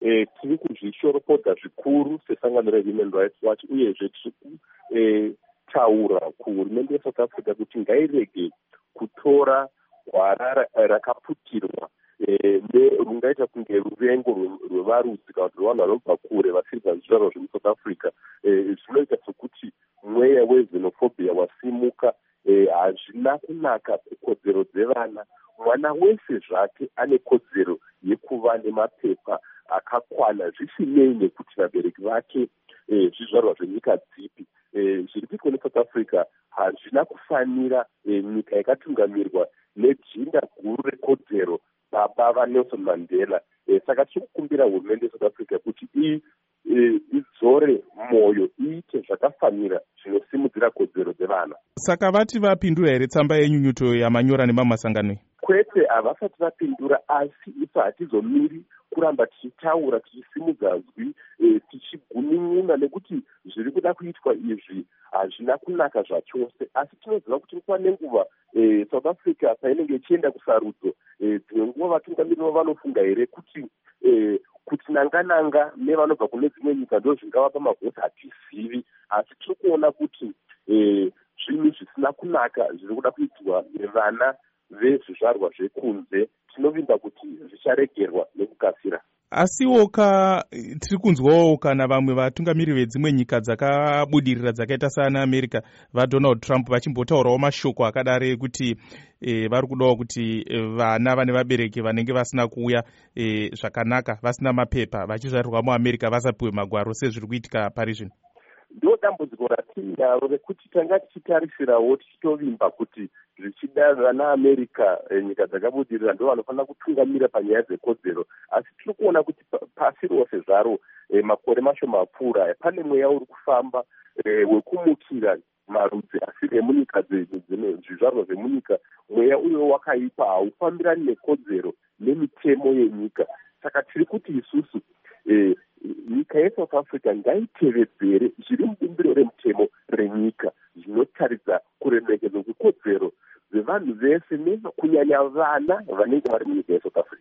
tiri kuzvishoropodza zvikuru sesangano reHuman Rights Watch, uyezve tiri kutaura kuhurumende yeSouth Africa kuti ngairege kutora gwara rakaputirwa rungaita kunge ruvengo rwevarudzi kana kuti rwevanhu vanobva kure vasiri pazvizvarwa zvemuSouth Africa. Zvinoita sekuti mweya wezenophobia wasimuka. Hazvina kunaka kukodzero dzevana. Mwana wese zvake ane kodzero yekuva nemapepa akakwana, zvisinei nekuti vabereki vake zvizvarwa zvenyika dzipi. Zviri kuitwa neSouth Africa hazvina kufanira nyika yakatungamirirwa nejinda guru rekodzero baba vaNelson Mandela. Saka tiri kukumbira hurumende yeSouth Africa kuti idzore mwoyo, iite zvakafanira zvinosimudzira kodzero dzevana. Saka vati vapindura here tsamba yenyunyuto yamanyora nemamasangano? Kwete, havasati vapindura, asi isu hatizomiri kuramba tichitaura, tichisimudza zwi, tichigunin'una, nekuti zviri kuda kuitwa izvi hazvina kunaka zvachose. Asi tinoziva kuti nguva nenguva South Africa painenge ichienda kusarudzo, dzimwe nguva vatungamiriri vanofunga here kuti nanga nevanobva kune dzimwe nyika ndo zvingavapa mavhoti, hatizivi. Asi tiri kuona kuti zvinhu zvisina kunaka zviri kuda kuitwa nevana vezvizvarwa zvekunze. Tinovimba kuti zvicharegerwa nekukasira. Asiwo tiri kunzwawo kana vamwe vatungamiriri vedzimwe nyika dzakabudirira dzakaita sana America vaDonald Trump vachimbotaurawo mashoko akadare kuti vari kudawo kuti vana vane vabereki vanenge vasina kuuya zvakanaka, vasina mapepa, vachizvarirwa muAmerica vasapiwe magwaro sezviri kuitika pari zvino. Ndo dambudziko ratinaro rekuti tanga tichitarisirawo tichitovimba kuti zvichida vana America, nyika dzakabudirira, ndo vanofanira kutungamira panyaya dzekodzero. Asi tiri kuona kuti pasi rose zvaro makore mashoma apfuura, pane mweya uri kufamba wekumukira marudzi asiri emunyika zvizvarwa zvemunyika. Mweya uyo wakaipa, haufambirani nekodzero nemitemo yenyika. Saka tiri kuti isusu nyika yeSouth Africa ngaitevedzere zviri mubumbiro remutemo renyika zvinotaridza kuremekedzwa kwekodzero dzevanhu vese, kunyanya vana vanenge vari munyika yeSouth Africa.